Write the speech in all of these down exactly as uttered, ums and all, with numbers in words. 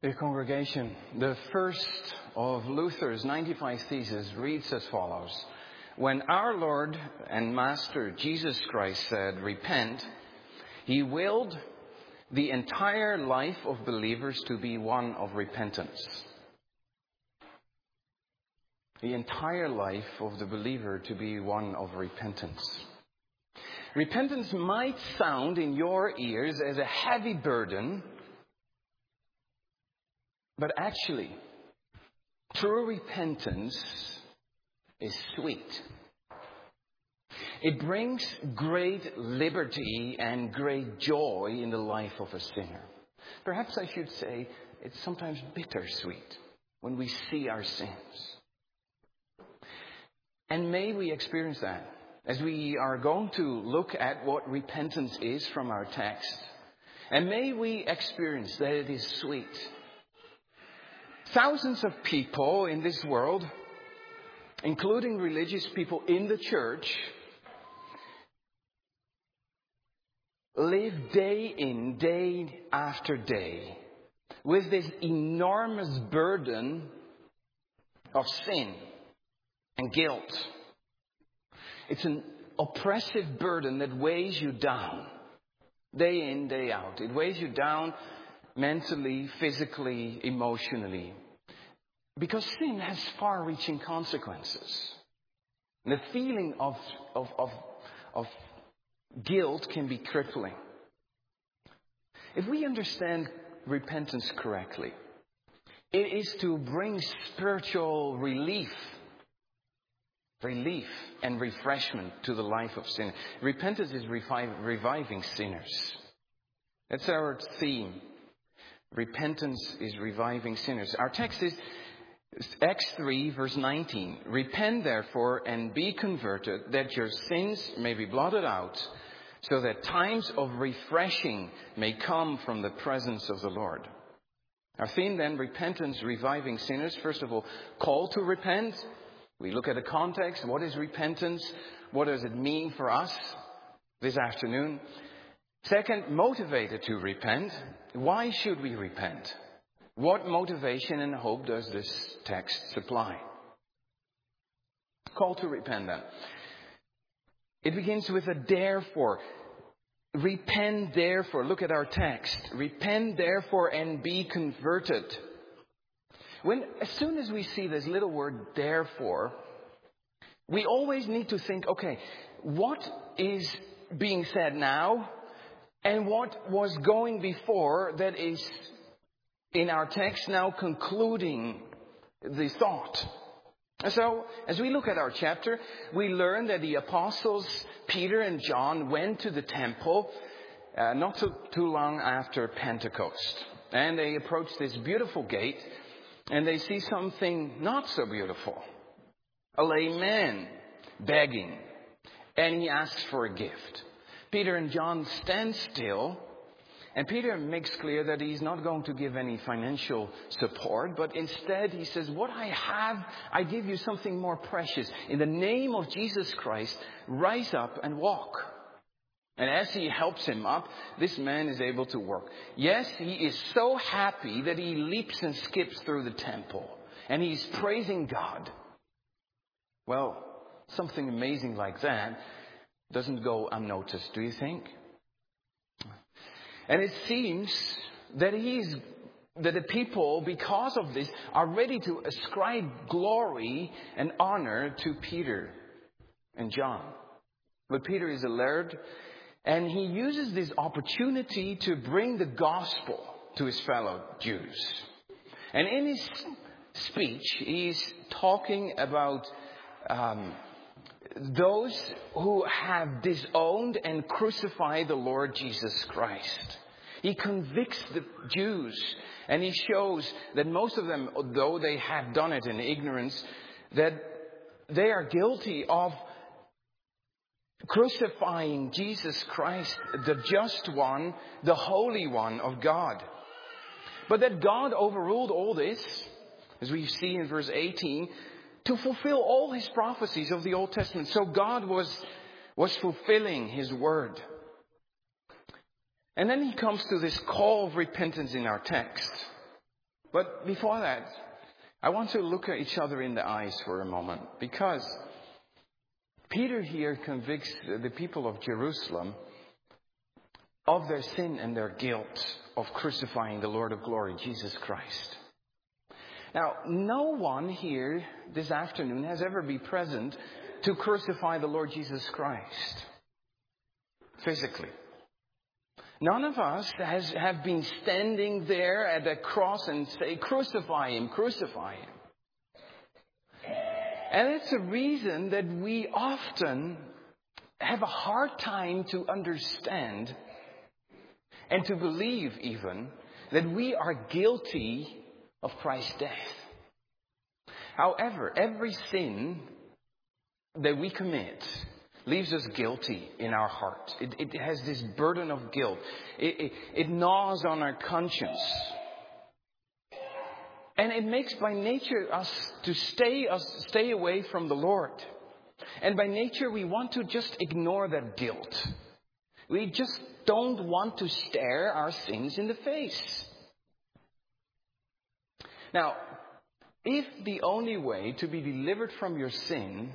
Dear congregation, the first of Luther's ninety-five Theses reads as follows. When our Lord and Master Jesus Christ said, "Repent," He willed the entire life of believers to be one of repentance. The entire life of the believer to be one of repentance. Repentance might sound in your ears as a heavy burden, but actually, true repentance is sweet. It brings great liberty and great joy in the life of a sinner. Perhaps I should say it's sometimes bittersweet when we see our sins. And may we experience that as we are going to look at what repentance is from our text. And may we experience that it is sweet. Thousands of people in this world, including religious people in the church, live day in, day after day with this enormous burden of sin and guilt. It's an oppressive burden that weighs you down day in, day out. It weighs you down mentally, physically, emotionally. Because sin has far-reaching consequences. The feeling of, of, of, of guilt can be crippling. If we understand repentance correctly, it is to bring spiritual relief, relief and refreshment to the life of sin. Repentance is revive, reviving sinners. That's our theme. Repentance is reviving sinners. Our text is Acts three, verse nineteen. Repent therefore and be converted, that your sins may be blotted out, so that times of refreshing may come from the presence of the Lord. Our theme then, repentance, reviving sinners. First of all, call to repent. We look at the context. What is repentance? What does it mean for us this afternoon? Second, motivated to repent. Why should we repent? What motivation and hope does this text supply? Call to repent then. It begins with a therefore. Repent therefore. Look at our text. Repent therefore and be converted. When, as soon as we see this little word therefore, we always need to think, okay, what is being said now and what was going before that is in our text now concluding the thought. And so, as we look at our chapter, we learn that the apostles Peter and John went to the temple uh, not too, too long after Pentecost. And they approached this beautiful gate and they see something not so beautiful. A lame man begging, and he asks for a gift. Peter and John stand still. And Peter makes clear that he's not going to give any financial support, but instead he says, what I have, I give you something more precious. In the name of Jesus Christ, rise up and walk. And as he helps him up, this man is able to work. Yes, he is so happy that he leaps and skips through the temple. And he's praising God. Well, something amazing like that doesn't go unnoticed, do you think? And it seems that he's, that the people, because of this, are ready to ascribe glory and honor to Peter and John. But Peter is alert, and he uses this opportunity to bring the gospel to his fellow Jews. And in his speech, he's talking about um, those who have disowned and crucified the Lord Jesus Christ. He convicts the Jews, and he shows that most of them, though they have done it in ignorance, that they are guilty of crucifying Jesus Christ, the just one, the holy one of God. But that God overruled all this, as we see in verse eighteen, to fulfill all his prophecies of the Old Testament. So God was, was fulfilling his word. And then he comes to this call of repentance in our text. But before that, I want to look at each other in the eyes for a moment, because Peter here convicts the people of Jerusalem of their sin and their guilt of crucifying the Lord of glory, Jesus Christ. Now, no one here this afternoon has ever been present to crucify the Lord Jesus Christ physically. None of us has have been standing there at a cross and say, crucify him, crucify him. And it's a reason that we often have a hard time to understand and to believe even that we are guilty of Christ's death. However, every sin that we commit leaves us guilty in our heart. It, it has this burden of guilt. It, it, it gnaws on our conscience. And it makes by nature us to stay us stay away from the Lord. And by nature we want to just ignore that guilt. We just don't want to stare our sins in the face. Now, if the only way to be delivered from your sin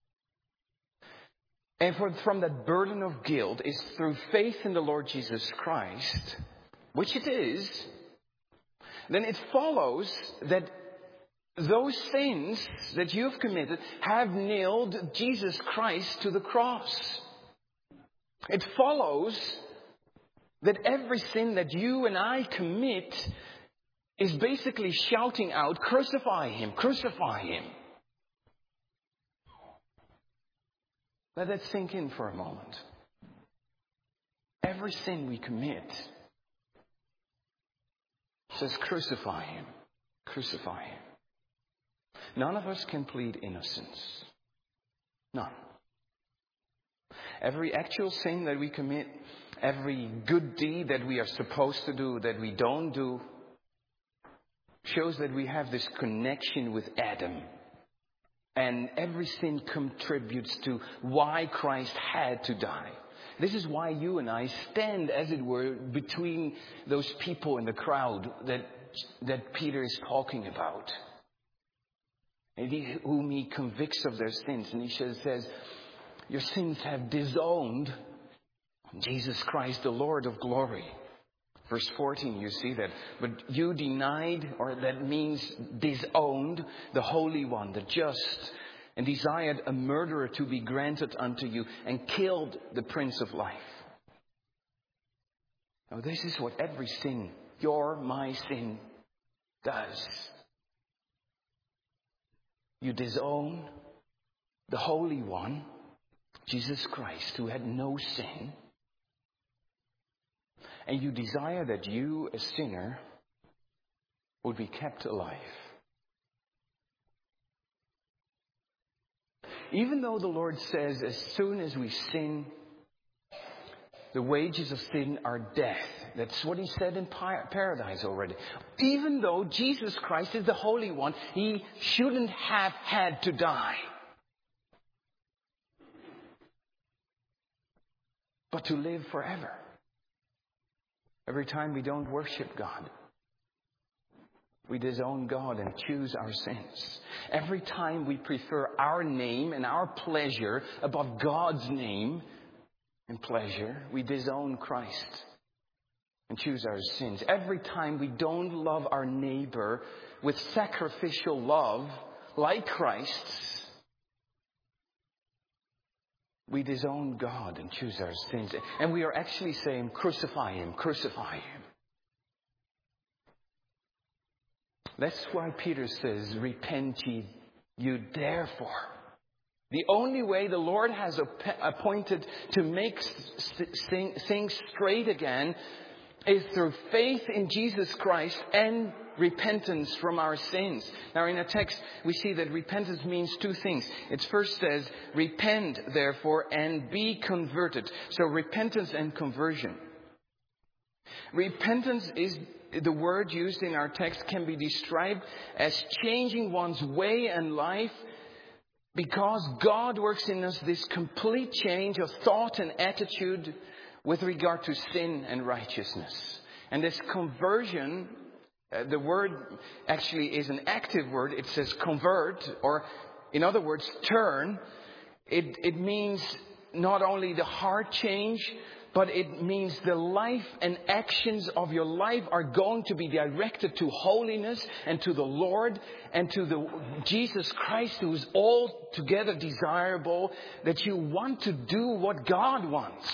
and for, from that burden of guilt is through faith in the Lord Jesus Christ, which it is, then it follows that those sins that you've committed have nailed Jesus Christ to the cross. It follows that every sin that you and I commit is basically shouting out, crucify him, crucify him. Let that sink in for a moment. Every sin we commit says, crucify him, crucify him. None of us can plead innocence. None. Every actual sin that we commit, every good deed that we are supposed to do, that we don't do, shows that we have this connection with Adam. And every sin contributes to why Christ had to die. This is why you and I stand, as it were, between those people in the crowd that, that Peter is talking about. And he, whom he convicts of their sins. And he says, your sins have disowned Jesus Christ, the Lord of glory. Verse fourteen, you see that. But you denied, or that means disowned, the Holy One, the just, and desired a murderer to be granted unto you, and killed the Prince of Life. Now this is what every sin, your, my sin, does. You disown the Holy One, Jesus Christ, who had no sin. And you desire that you, a sinner, would be kept alive. Even though the Lord says as soon as we sin, the wages of sin are death. That's what he said in paradise already. Even though Jesus Christ is the Holy One, he shouldn't have had to die. But to live forever. Every time we don't worship God, we disown God and choose our sins. Every time we prefer our name and our pleasure above God's name and pleasure, we disown Christ and choose our sins. Every time we don't love our neighbor with sacrificial love like Christ's, we disown God and choose our sins. And we are actually saying, crucify him, crucify him. That's why Peter says, repent ye, you therefore. The only way the Lord has appointed to make things straight again is through faith in Jesus Christ and repentance from our sins. Now in our text we see that repentance means two things. It first says, repent therefore and be converted. So repentance and conversion. Repentance is the word used in our text, can be described as changing one's way and life, because God works in us this complete change of thought and attitude with regard to sin and righteousness. And this conversion Uh, the word actually is an active word. It says convert, or in other words, turn. It, it means not only the heart change, but it means the life and actions of your life are going to be directed to holiness and to the Lord and to the Jesus Christ, who is altogether desirable, that you want to do what God wants.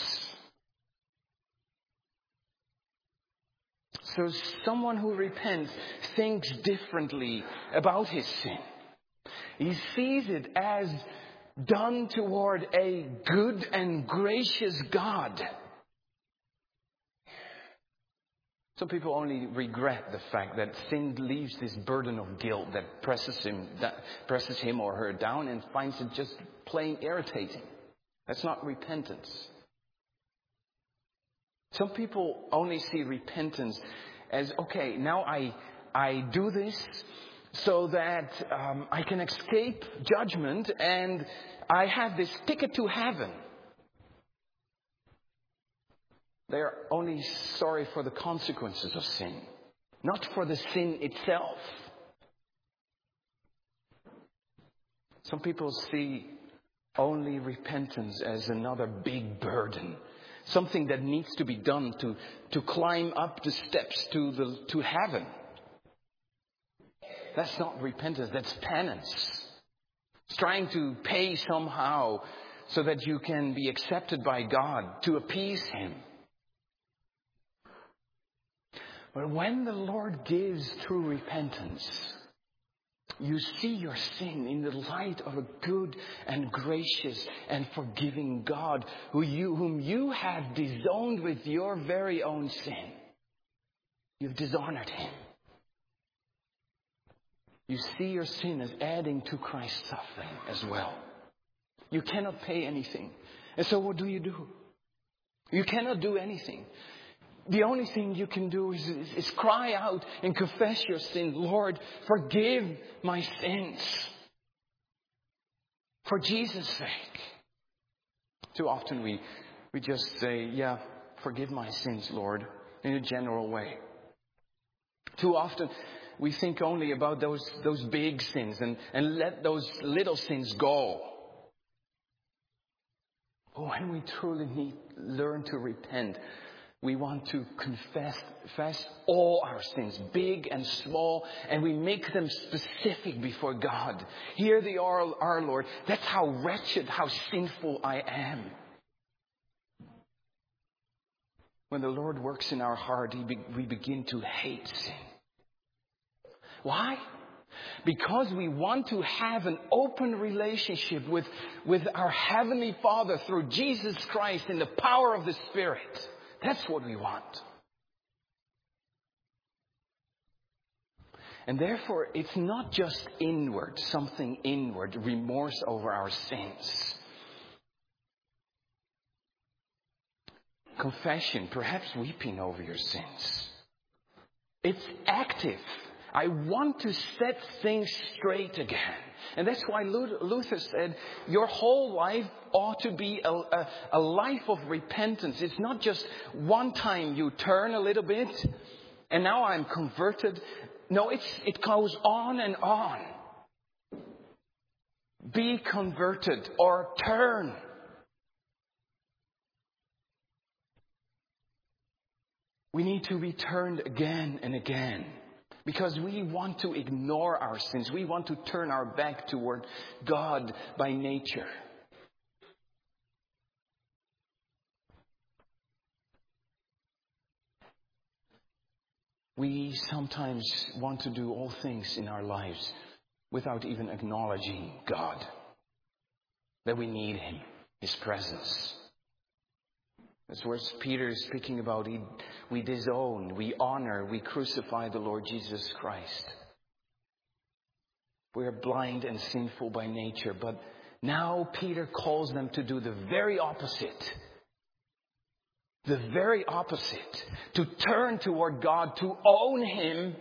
So someone who repents thinks differently about his sin. He sees it as done toward a good and gracious God. Some people only regret the fact that sin leaves this burden of guilt that presses him, that presses him or her down, and finds it just plain irritating. That's not repentance. Some people only see repentance as, okay, now I I do this so that um, I can escape judgment and I have this ticket to heaven. They are only sorry for the consequences of sin, not for the sin itself. Some people see only repentance as another big burden, something that needs to be done to, to climb up the steps to the to heaven. That's not repentance, that's penance. It's trying to pay somehow so that you can be accepted by God, to appease Him. But when the Lord gives true repentance, you see your sin in the light of a good and gracious and forgiving God who you, whom you have disowned with your very own sin. You've dishonored Him. You see your sin as adding to Christ's suffering as well. You cannot pay anything. And so what do you do? You cannot do anything. The only thing you can do is, is, is cry out and confess your sin. Lord, forgive my sins. For Jesus' sake. Too often we, we just say, yeah, forgive my sins, Lord, in a general way. Too often we think only about those, those big sins and, and let those little sins go. But when we truly need learn to repent, we want to confess, confess all our sins, big and small, and we make them specific before God. Here they are, our Lord. That's how wretched, how sinful I am. When the Lord works in our heart, he be, we begin to hate sin. Why? Because we want to have an open relationship with, with our Heavenly Father through Jesus Christ in the power of the Spirit. That's what we want. And therefore, it's not just inward, something inward, remorse over our sins. Confession, perhaps weeping over your sins. It's active. I want to set things straight again. And that's why Luther said, your whole life ought to be a, a, a life of repentance. It's not just one time you turn a little bit and now I'm converted. No, it's, it goes on and on. Be converted or turn. We need to be turned again and again. Because we want to ignore our sins. We want to turn our back toward God by nature. We sometimes want to do all things in our lives without even acknowledging God. That we need Him, His presence. That's what Peter is speaking about. He, we disown, we honor, we crucify the Lord Jesus Christ. We are blind and sinful by nature. But now Peter calls them to do the very opposite. The very opposite. To turn toward God, to own Him.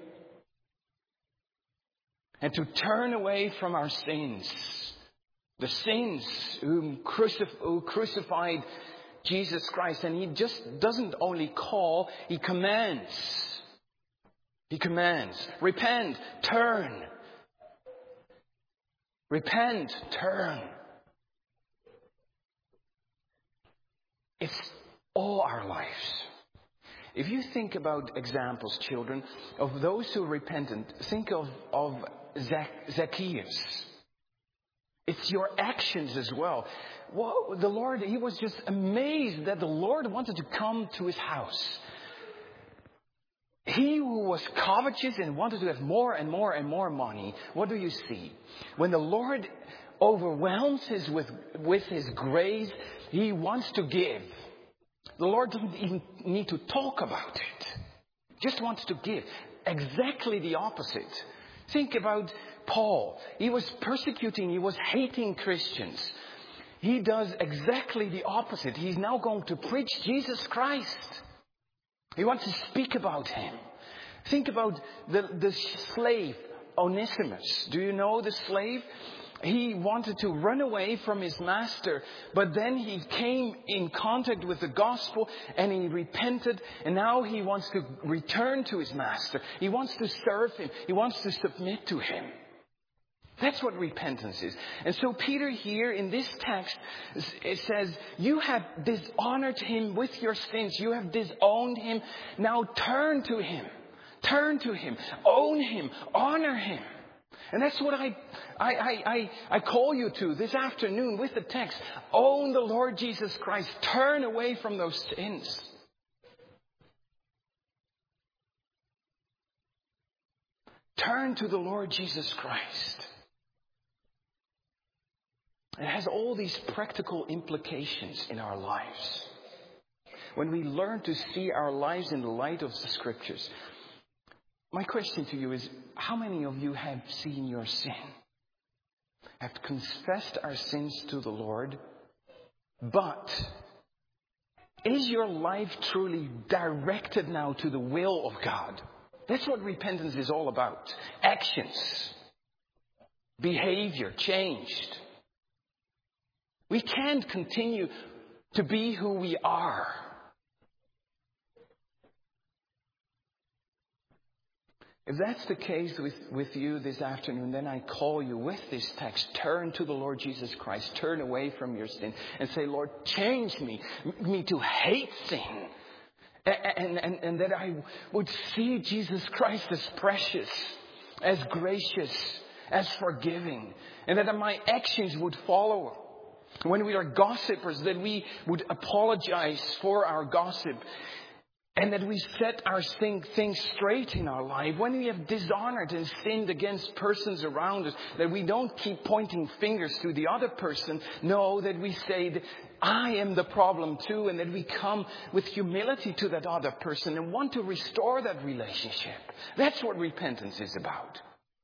And to turn away from our sins. The sins whom crucif- who crucified Jesus Christ. And He just doesn't only call, He commands. He commands, repent, turn. Repent, turn. It's all our lives. If you think about examples, children, of those who repented, think of, of Zac- Zacchaeus. It's your actions as well. Well, the Lord, he was just amazed that the Lord wanted to come to his house. He who was covetous and wanted to have more and more and more money, what do you see? When the Lord overwhelms us with, with his grace, he wants to give. The Lord doesn't even need to talk about it. Just wants to give. Exactly the opposite. Think about Paul. He was persecuting, he was hating Christians. He does exactly the opposite. He's now going to preach Jesus Christ. He wants to speak about him. Think about the, the slave, Onesimus. Do you know the slave? He wanted to run away from his master, but then he came in contact with the gospel and he repented, and now he wants to return to his master. He wants to serve him. He wants to submit to him. That's what repentance is. And so Peter here in this text, it says, you have dishonored him with your sins. You have disowned him. Now turn to him. Turn to him. Own him. Honor him. And that's what I, I, I, I, I call you to this afternoon with the text. Own the Lord Jesus Christ. Turn away from those sins. Turn to the Lord Jesus Christ. It has all these practical implications in our lives. When we learn to see our lives in the light of the Scriptures. My question to you is, how many of you have seen your sin? Have confessed our sins to the Lord? But is your life truly directed now to the will of God? That's what repentance is all about. Actions. Behavior changed. We can't continue to be who we are. If that's the case with, with you this afternoon, then I call you with this text. Turn to the Lord Jesus Christ. Turn away from your sin and say, Lord, change me, me to hate sin. And, and, and that I would see Jesus Christ as precious, as gracious, as forgiving. And that my actions would follow. When we are gossipers, that we would apologize for our gossip. And that we set our things straight in our life. When we have dishonored and sinned against persons around us, that we don't keep pointing fingers to the other person. No, that we say that I am the problem too. And that we come with humility to that other person and want to restore that relationship. That's what repentance is about.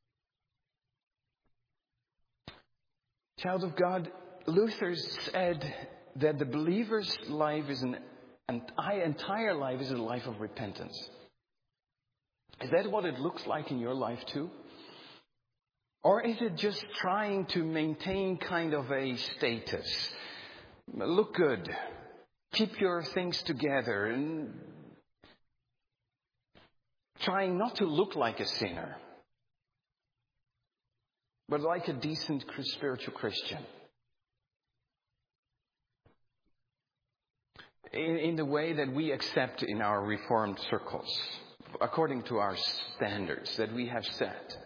Child of God, Luther said that the believer's life is an And our entire life is a life of repentance. Is that what it looks like in your life too? Or is it just trying to maintain kind of a status? Look good. Keep your things together. And trying not to look like a sinner. But like a decent spiritual Christian. In, in the way that we accept in our Reformed circles, according to our standards that we have set.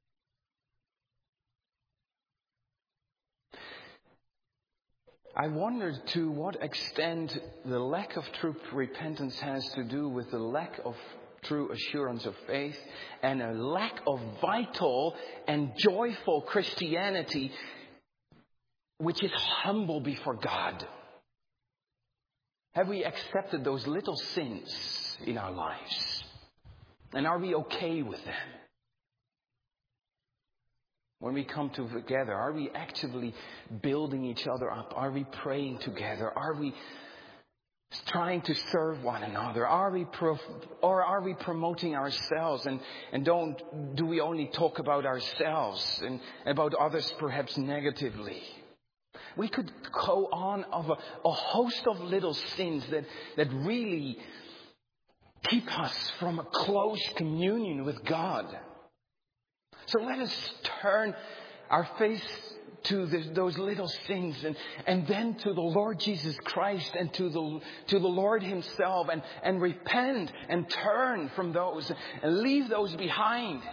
I wondered to what extent the lack of true repentance has to do with the lack of true assurance of faith and a lack of vital and joyful Christianity, which is humble before God. Have we accepted those little sins in our lives? And are we okay with them? When we come together, are we actively building each other up? Are we praying together? Are we trying to serve one another? Are we pro- or are we promoting ourselves? And, and don't do we only talk about ourselves and about others perhaps negatively? We could go on of a, a host of little sins that, that really keep us from a close communion with God. So let us turn our face to the, those little sins and, and then to the Lord Jesus Christ and to the, to the Lord Himself and, and repent and turn from those and leave those behind.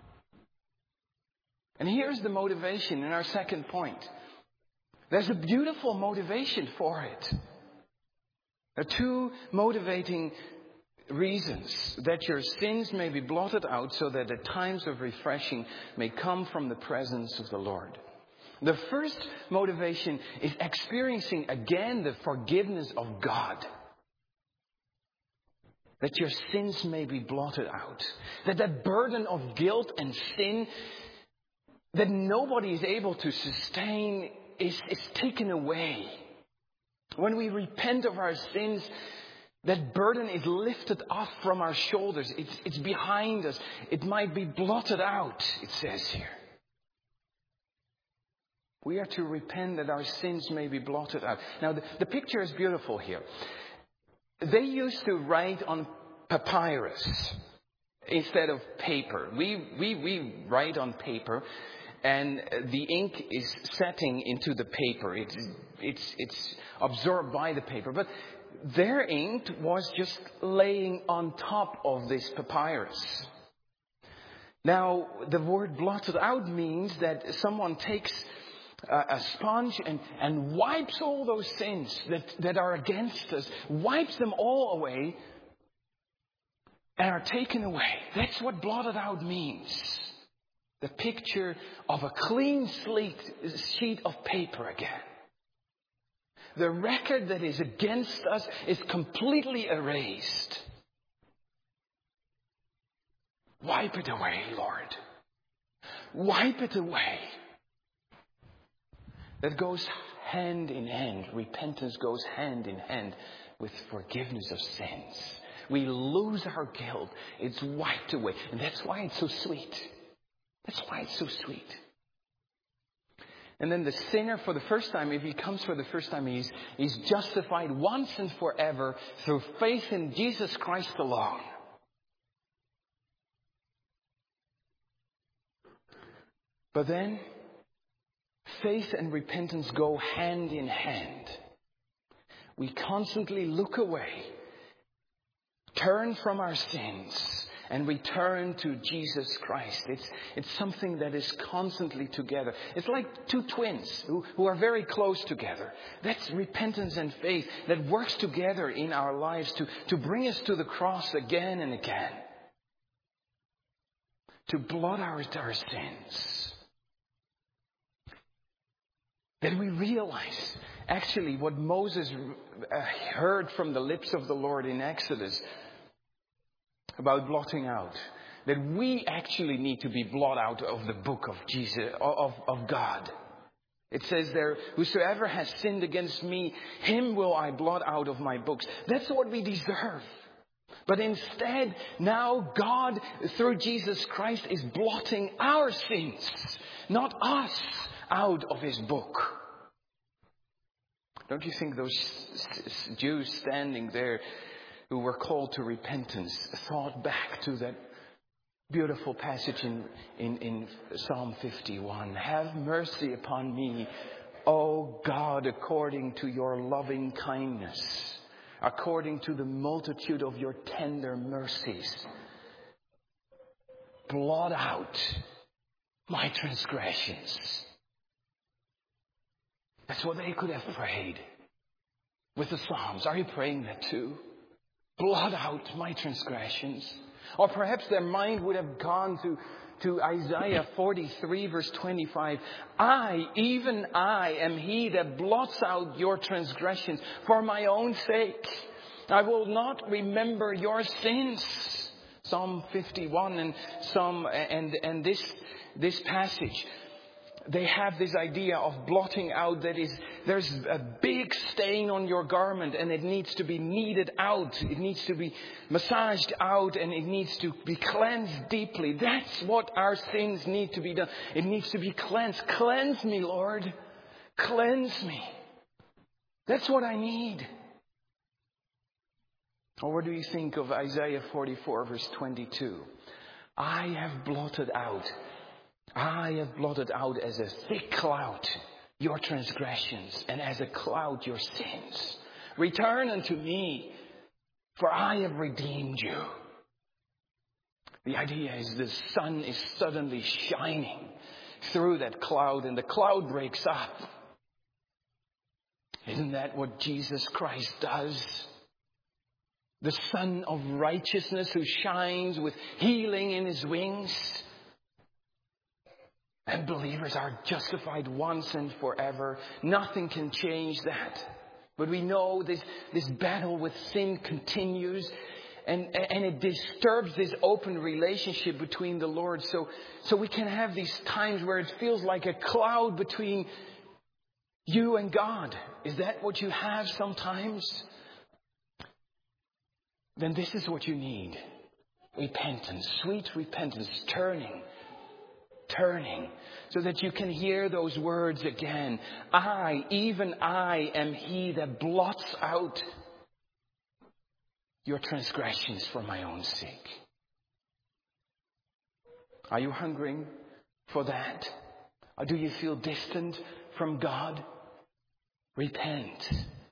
And here's the motivation in our second point. There's a beautiful motivation for it. There are two motivating reasons: that your sins may be blotted out so that the times of refreshing may come from the presence of the Lord. The first motivation is experiencing again the forgiveness of God. That your sins may be blotted out. That that burden of guilt and sin that nobody is able to sustain is, is taken away. When we repent of our sins, that burden is lifted off from our shoulders. It's, it's behind us. It might be blotted out, it says here. We are to repent that our sins may be blotted out. Now, the, the picture is beautiful here. They used to write on papyrus instead of paper. We, we, we write on paper, and the ink is setting into the paper. It's, it's, it's absorbed by the paper. But their ink was just laying on top of this papyrus. Now, the word blotted out means that someone takes a sponge and, and wipes all those sins that, that are against us, wipes them all away and are taken away. That's what blotted out means. The picture of a clean slate, sheet of paper again. The record that is against us is completely erased. Wipe it away, Lord. Wipe it away. That goes hand in hand. Repentance goes hand in hand with forgiveness of sins. We lose our guilt. It's wiped away. And that's why it's so sweet. That's why it's so sweet. And then the sinner, for the first time, if he comes for the first time, he's, he's justified once and forever through faith in Jesus Christ alone. But then, faith and repentance go hand in hand. We constantly look away, turn from our sins, and return to Jesus Christ. It's, it's something that is constantly together. It's like two twins who, who are very close together. That's repentance and faith that works together in our lives to, to bring us to the cross again and again. To blot out our sins. That we realize actually what Moses heard from the lips of the Lord in Exodus about blotting out. That we actually need to be blotted out of the book of Jesus, of, of God. It says there, whosoever has sinned against me, him will I blot out of my books. That's what we deserve. But instead, now God, through Jesus Christ, is blotting our sins, not us, out of His book. Don't you think those Jews standing there who were called to repentance thought back to that beautiful passage in, in, in Psalm fifty-one? Have mercy upon me, O God, according to your loving kindness, according to the multitude of your tender mercies. Blot out my transgressions. That's what they could have prayed with the Psalms. Are you praying that too? Blot out my transgressions. Or perhaps their mind would have gone to, to Isaiah forty-three verse twenty-five. I, even I, am he that blots out your transgressions for my own sake. I will not remember your sins. Psalm fifty-one and Psalm and, and this, this passage. They have this idea of blotting out, that is, there's a big stain on your garment and it needs to be kneaded out. It needs to be massaged out and it needs to be cleansed deeply. That's what our sins need to be done. It needs to be cleansed. Cleanse me, Lord. Cleanse me. That's what I need. Or what do you think of Isaiah forty-four verse twenty-two? I have blotted out, I have blotted out as a thick cloud your transgressions, and as a cloud your sins. Return unto me, for I have redeemed you. The idea is the sun is suddenly shining through that cloud, and the cloud breaks up. Isn't that what Jesus Christ does? The Son of righteousness who shines with healing in his wings. And believers are justified once and forever. Nothing can change that. But we know this, this battle with sin continues. And, and it disturbs this open relationship between the Lord. So, so we can have these times where it feels like a cloud between you and God. Is that what you have sometimes? Then this is what you need. Repentance, sweet repentance, turning, turning, so that you can hear those words again. I, even I, am he that blots out your transgressions for my own sake. Are you hungering for that? Or do you feel distant from God? Repent,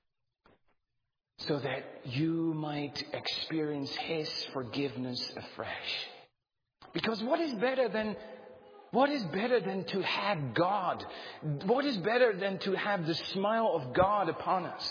so that you might experience his forgiveness afresh. Because what is better than what is better than to have God? What is better than to have the smile of God upon us?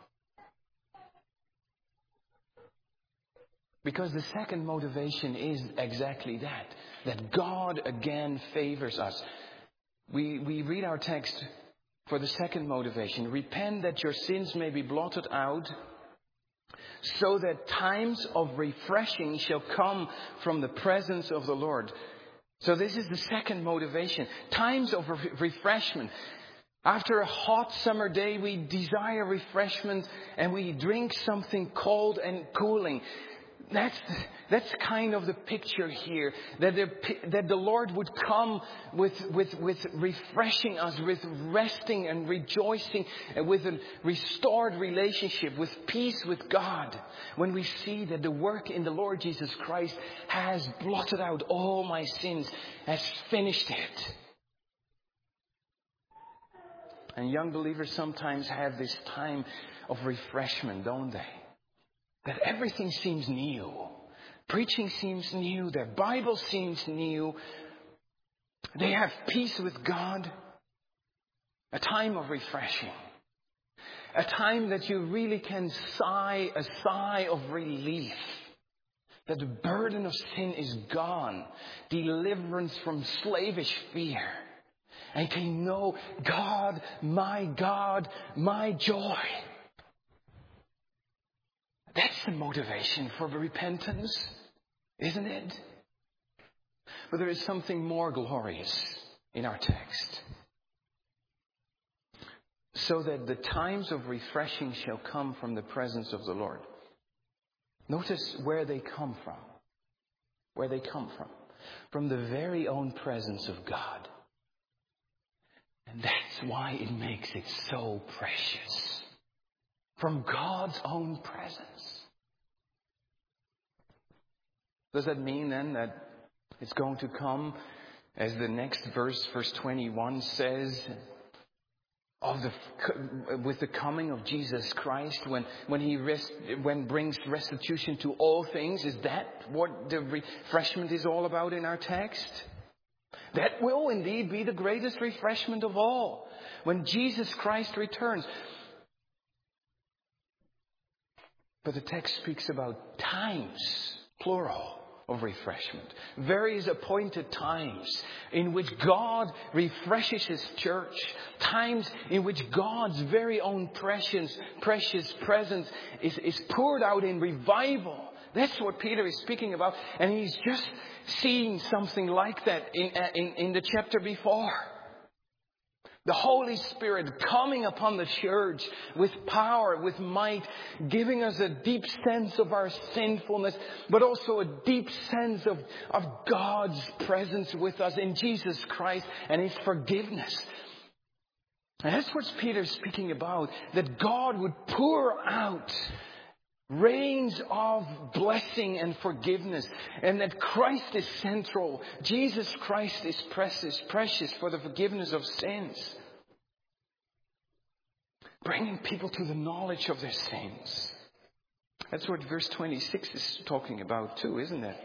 Because the second motivation is exactly that. That God again favors us. We, we read our text for the second motivation. Repent that your sins may be blotted out, so that times of refreshing shall come from the presence of the Lord. So this is the second motivation. Times of re- refreshment. After a hot summer day, we desire refreshment and we drink something cold and cooling. That's that's kind of the picture here, that the, that the Lord would come with, with, with refreshing us, with resting and rejoicing, and with a restored relationship, with peace with God. When we see that the work in the Lord Jesus Christ has blotted out all my sins, has finished it. And young believers sometimes have this time of refreshment, don't they? That everything seems new. Preaching seems new. Their Bible seems new. They have peace with God. A time of refreshing. A time that you really can sigh a sigh of relief. That the burden of sin is gone. Deliverance from slavish fear. And can know, God, my God, my joy. That's the motivation for repentance, isn't it? But there is something more glorious in our text. So that the times of refreshing shall come from the presence of the Lord. Notice where they come from. Where they come from. From the very own presence of God. And that's why it makes it so precious. From God's own presence. Does that mean then that it's going to come, as the next verse, verse twenty-one says, of the with the coming of Jesus Christ, when when he rest, when brings restitution to all things? Is that what the refreshment is all about in our text? That will indeed be the greatest refreshment of all, when Jesus Christ returns. But the text speaks about times, plural, of refreshment. Various appointed times in which God refreshes his church. Times in which God's very own precious, precious presence is, is poured out in revival. That's what Peter is speaking about. And he's just seen something like that in, in, in the chapter before. The Holy Spirit coming upon the church with power, with might, giving us a deep sense of our sinfulness, but also a deep sense of, of God's presence with us in Jesus Christ and his forgiveness. And that's what Peter's speaking about, that God would pour out Reigns of blessing and forgiveness. And that Christ is central. Jesus Christ is precious, precious for the forgiveness of sins. Bringing people to the knowledge of their sins. That's what verse twenty-six is talking about too, isn't it?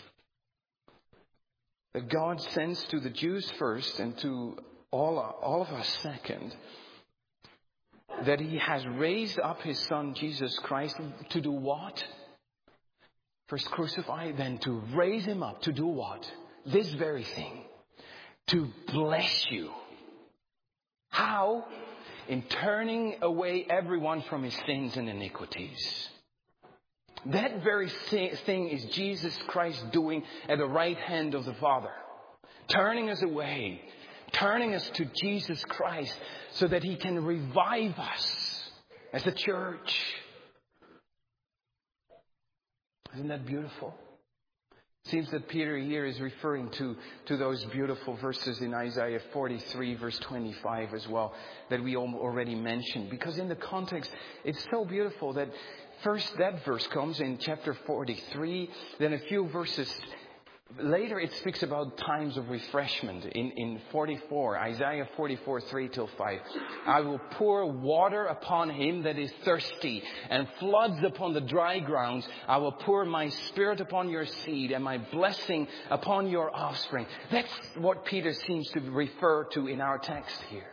That God sends to the Jews first and to all, all of us second. That He has raised up His Son, Jesus Christ, to do what? First crucify, then to raise Him up. To do what? This very thing. To bless you. How? In turning away everyone from his sins and iniquities. That very thing is Jesus Christ doing at the right hand of the Father. Turning us away. Turning us to Jesus Christ so that He can revive us as a church. Isn't that beautiful? It seems that Peter here is referring to, to those beautiful verses in Isaiah forty-three verse twenty-five as well that we already mentioned. Because in the context, it's so beautiful that first that verse comes in chapter forty-three, then a few verses later it speaks about times of refreshment. In, in forty-four, Isaiah forty-four, three till five. I will pour water upon him that is thirsty and floods upon the dry grounds. I will pour my spirit upon your seed and my blessing upon your offspring. That's what Peter seems to refer to in our text here.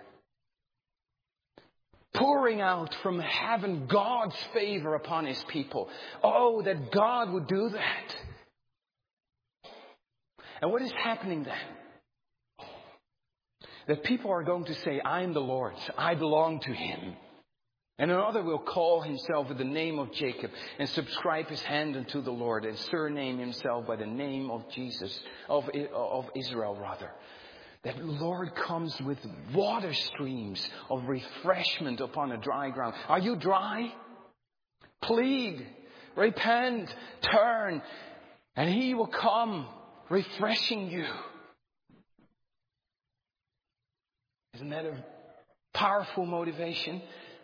Pouring out from heaven God's favor upon His people. Oh, that God would do that. And what is happening then? That people are going to say, I am the Lord's. I belong to Him. And another will call himself with the name of Jacob and subscribe his hand unto the Lord and surname himself by the name of Jesus, of, of Israel rather. That the Lord comes with water streams of refreshment upon a dry ground. Are you dry? Plead, repent, turn, and He will come refreshing you. Isn't that a powerful motivation?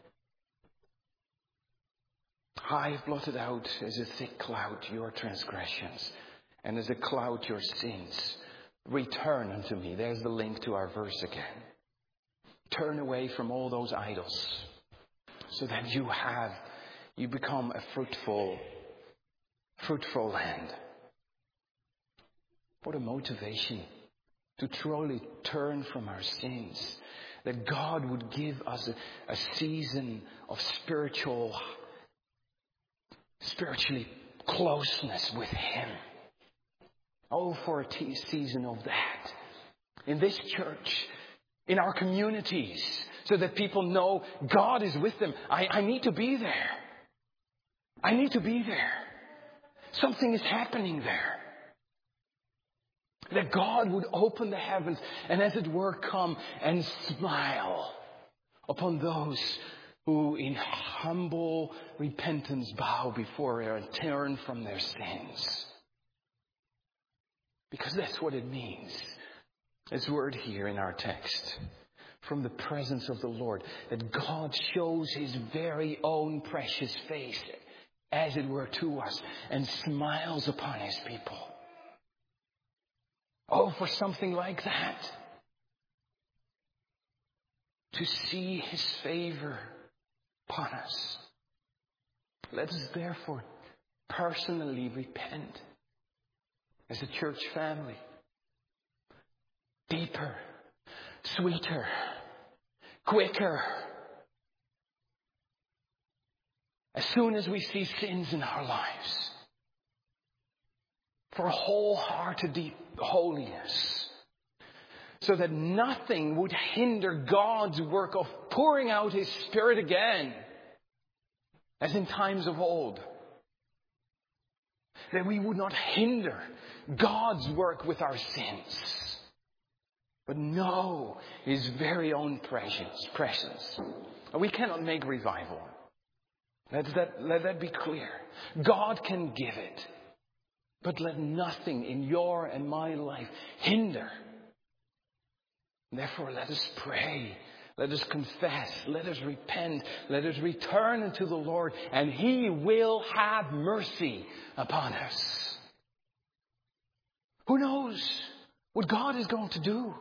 I have blotted out as a thick cloud your transgressions, and as a cloud your sins. Return unto me. There's the link to our verse again. Turn away from all those idols so that you have, you become a fruitful, fruitful land. What a motivation to truly turn from our sins. That God would give us a, a season of spiritual, spiritually closeness with Him. Oh, for a t- season of that. In this church, in our communities, so that people know God is with them. I, I need to be there. I need to be there. Something is happening there. That God would open the heavens and as it were come and smile upon those who in humble repentance bow before Him and turn from their sins. Because that's what it means. This word here in our text. From the presence of the Lord. That God shows His very own precious face, as it were, to us. And smiles upon His people. Oh, for something like that. To see His favor upon us. Let us therefore personally repent. As a church family. Deeper. Sweeter. Quicker. As soon as we see sins in our lives. For wholehearted deep holiness. So that nothing would hinder God's work of pouring out His Spirit again. As in times of old. That we would not hinder God's work with our sins. But know His very own presence. presence. We cannot make revival. Let that, let that be clear. God can give it. But let nothing in your and my life hinder. Therefore, let us pray Let us confess. Let us repent. Let us return unto the Lord, and He will have mercy upon us. Who knows what God is going to do?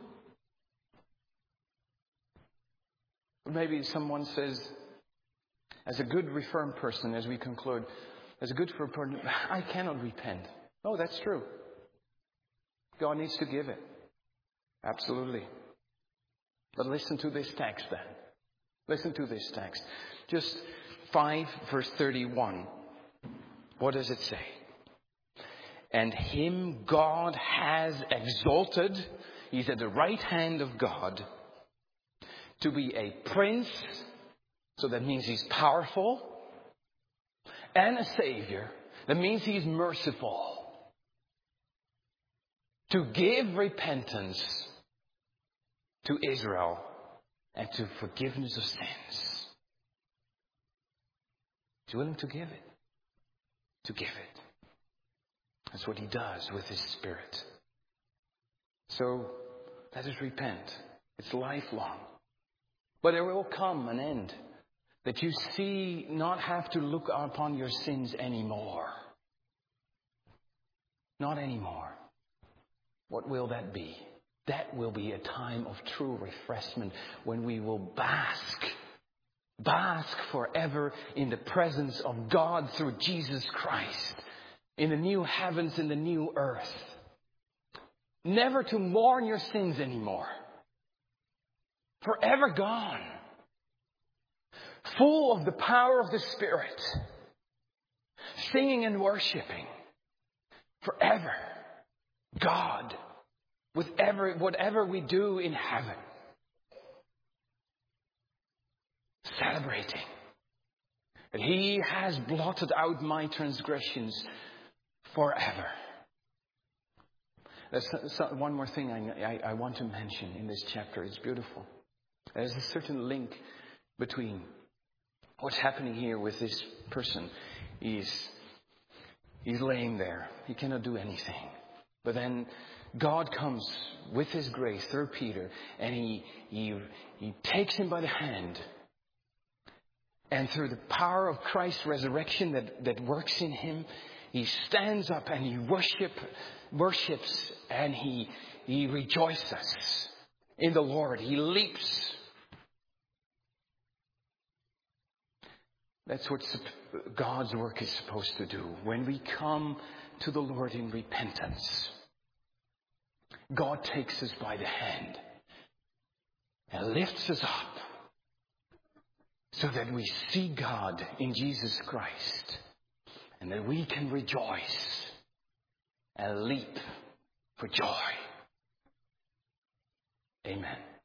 Or maybe someone says, as a good Reformed person, as we conclude, as a good Reformed person, I cannot repent. No, that's true. God needs to give it. Absolutely. But listen to this text then. Listen to this text. Just five verse thirty-one. What does it say? And him God has exalted. He's at the right hand of God. To be a prince. So that means he's powerful. And a savior. That means he's merciful. To give repentance to Israel and to forgiveness of sins. He's willing to give it. To give it. That's what he does with his Spirit. So let us repent. It's lifelong. But there will come an end that you see not have to look upon your sins anymore. Not anymore. What will that be? That will be a time of true refreshment when we will bask, bask forever in the presence of God through Jesus Christ, in the new heavens and the new earth. Never to mourn your sins anymore. Forever gone. Full of the power of the Spirit. Singing and worshiping. Forever. God. With ever, whatever we do in heaven. Celebrating. That He has blotted out my transgressions forever. There's one more thing I, I, I want to mention in this chapter. It's beautiful. There's a certain link between what's happening here with this person. He's, he's laying there. He cannot do anything. But then God comes with His grace through Peter, and he, he, he takes him by the hand. And through the power of Christ's resurrection that, that works in him, he stands up and he worship, worships and he, he rejoices in the Lord. He leaps. That's what God's work is supposed to do. When we come to the Lord in repentance, God takes us by the hand and lifts us up so that we see God in Jesus Christ and that we can rejoice and leap for joy. Amen.